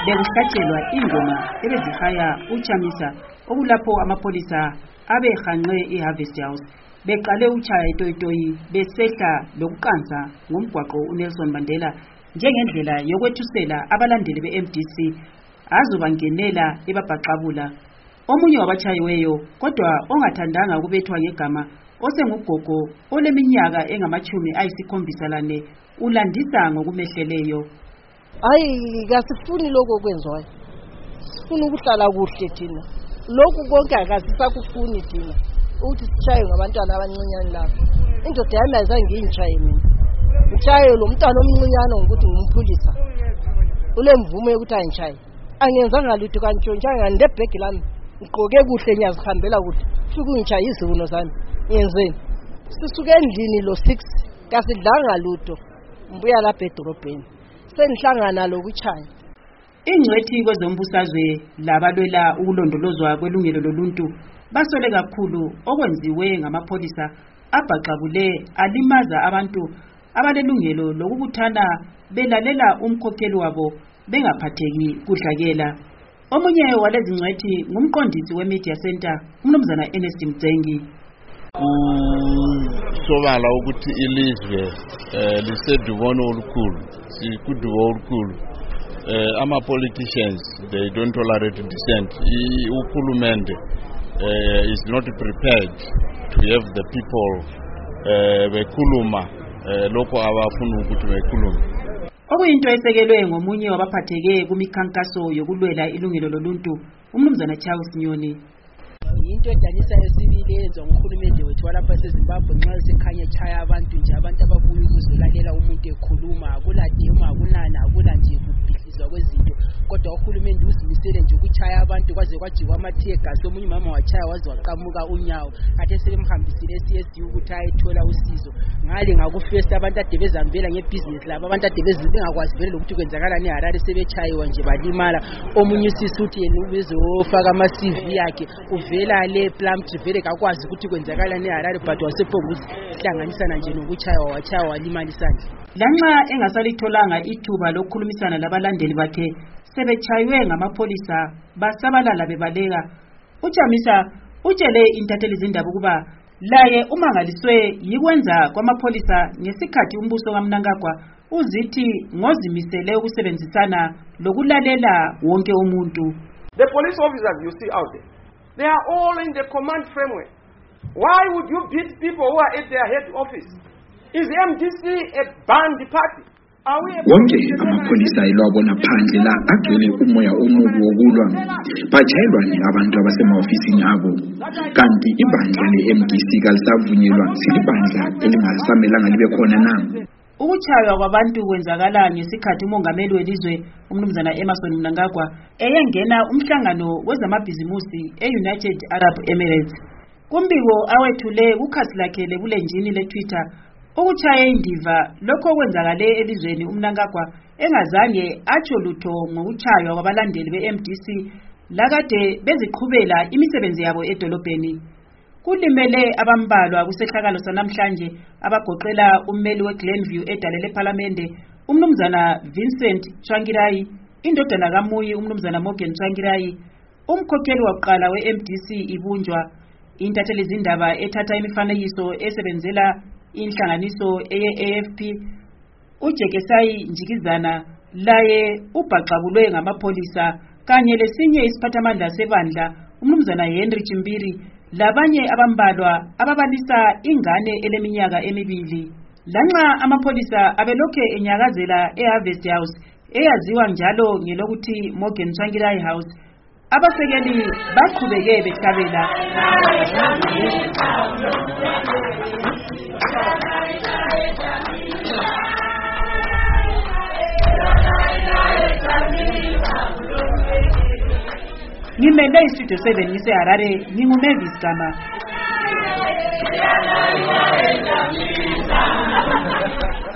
bekuhlatshelwa ingoma ebezihaya uChamisa okulapho amapolisa abehanqe iHarvest House beqale utshaya itoyitoyi besehla lokuqanza ngomgwaqo uNelson Mandela njengendlela yokwethusela abalandeli beMDC azobangenela ebabhaqabula. Omunye wabatshayiweyo kodwa ongathandanga ukubethwa ngegama osengugogo oleminyaka engama-74 ulandisa ngokumehleleyo. Hayi kasifuni lokho okwenzwayo. Sifuna ukuhlala kuhle thina. Lokhu konke akasisakufuni thina. Uthi sitshaye ngabantwana abancinyane lapha. Indoda yami ayizange ngiyitshaye mina. Utshaye lo mntwana omncinyane ngokuthi ngimphulisa. Ule mvumo yokuthi angitshaye. Angenzanga lutho kantshontshanga ndebhegi lami. Ngigqoke kuhle ngiyazihambela kuhle. Suku ngitshaye izivuno zami. Ngiyenzeni? Sisuke endlini lo 6 kasidlanga lutho. Mbuya lapha edorobheni. Senhlangana lokuchaya. Ingcwethi kwezombusazwe labalwela ukulondolozwa kwelungelo loluntu basole kakhulu okwenziwe ngamapholisa abhaqabule alimaza abantu abalelungelo lokubuthana belalela umkhokheli wabo bengaphatheki kudlakela. Omunye walezi ngcwethi ngumqondisi weMedia Center uMnumzana Ernest Mtsengi. Sobala ukuthi ilizwe lisedubono olukhulu sikudubo olukhulu. Ama-politicians, they don't tolerate dissent. Uhulumende is not prepared to have the people bekhuluma lokho abafuna ukuthi bekhulume. Okuyinto esekelwe ngomunye wabaphatheke kumikhankaso yokulwela ilungelo loluntu uMnumzana Charles Nyoni. Into edanisa esibili yenziwa nguhulumende wethu walapha eZimbabwe nxa sekhanya echaya abantu nje abantu ababuya ukuzolalela umuntu ekhuluma akuladima akunana akula nje kubhidlizwa kwezinto kodwa uhulumende uzimisele nje ukuchaya abantu kwaze kwajikwa amathegasi omunye mama wachaya waze waqamuka unyawo kade sebemhambisile eCSD ukuthi ayethola usizo ngale ngakufesta abantu ade bezambela ngebusiness labo abantu ade bezingakwazi vele ukuthi kwenzakalani eHarare sebechayiwa nje balimala omunye usisuthi yena ubezofaka ama CV yakhe uvela le Plumtree vele kakwazi ukuthi kwenzakalani eHarare but wasephonguzi hlanganisana nje nokuchaywa wachaywa walimala isandla. Lanxa engasalitholanga ithuba lokukhulumisana labalandeli bakhe sebechaywe ngamapholisa basabalala bebaleka. uChamisa utshele intatheli zindaba ukuba laye umangaliswe yikwenza kwamapholisa ngesikhathi umbuso kaMnangagwa uzithi ngozimisele ukusebenzisana lokulalela wonke umuntu. The police officers you see out there, they are all in the command framework. Why would you beat people who are at their head office? Is MDC a banned party? Wonke amapholisa elwabona phandle la agcwele umoya omubi wokulwa bajayelwa abantu abasemahofisini abo kanti ibandla leMDC kalisavunyelwa silibandla elingasamelanga libe khona na. Ukuchaywa kwabantu kwenzakala ngesikhathi umongameli welizwe uMnumzana Emmerson Mnangagwa eyengena umhlangano wezamabhizimusi eUnited Arab Emirates. Kumbiko awethule kukhasi lakhe lebulenjini leTwitter ukuchaya indiva lokho kwenzakale elizweni uMnangagwa engazange atsho lutho ngokuchaywa kwabalandeli beMDC lakade beziqhubela imisebenzi yabo edolobheni. Kulimele abambalwa kusehlakalo sanamhlanje abagoqela ummeli weGlenview edale leParlamente uMnumzana Vincent Tsvangirai, indodana kaMuyi uMnumzana Morgan Tsvangirai, umkhokheli waqala weMDC ibunjwa, intatheli zindaba ethatha imifanekiso esebenzela inhlanganiso eyeAFP uJekesai Njikizana laye ubhaqabulwe ngamapholisa kanye lesinye isiphathamandla sebandla uMnumzana Henry Chimbiri labanye abambalwa ababalisa ingane eleminyaka emibili. Lanxa amapholisa abelokhe enyakazela eHarvest House eyaziwa njalo ngelokuthi Morgan Tsvangirai House, abasekeli baqhubeke behlabela. Ngimele iStudio 7 ngiseHarare nginguMavis Gama.